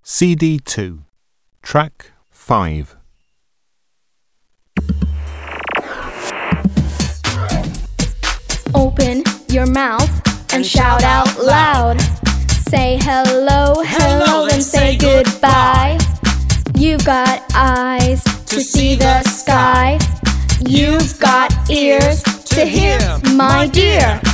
CD2, Track 5. Open your mouth and shout out loud. Say hello, hello, and say goodbye. You've got eyes to see the sky. You've got ears to hear, my dear.